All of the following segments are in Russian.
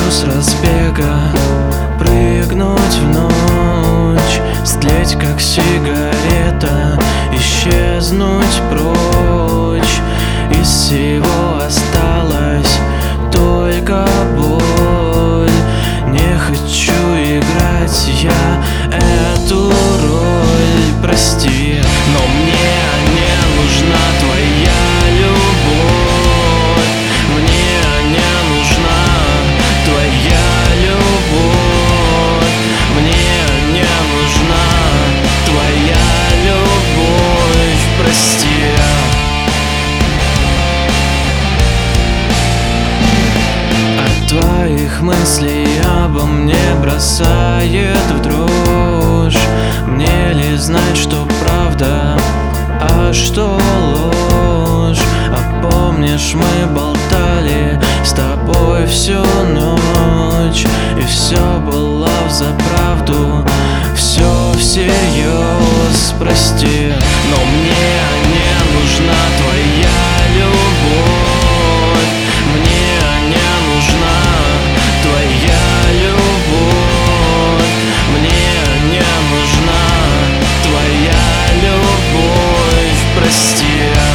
с разбега прыгнуть в ночь, стлеть как сигарета, исчезнуть прочь. Из всего осталась только боль. Не хочу играть я эту роль, прости, но мне не нужна твоя любовь. Мне не нужна твоя любовь. Мне не нужна твоя любовь, прости. Твоих мыслей обо мне бросает в дрожь. Мне ли знать, что правда, а что ложь? А помнишь, мы болтали с тобой всю ночь, и все было взаправду, все всерьез, прости, но мне не нужна твоя любовь. Мне не нужна твоя любовь. Мне не нужна твоя любовь, прости.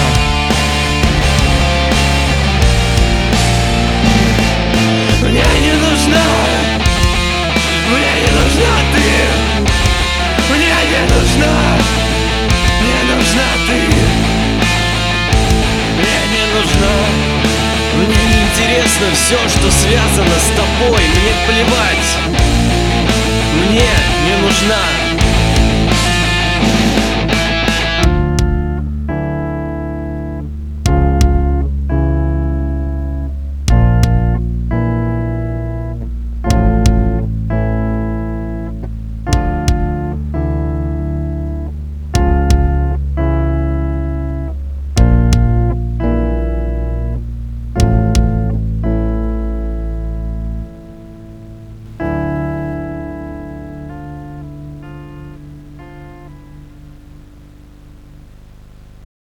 Мне не нужна, мне не нужна ты. Мне не нужна, мне нужна ты. Мне не нужна. Мне не интересно все, что связано с тобой. Мне плевать. Мне не нужна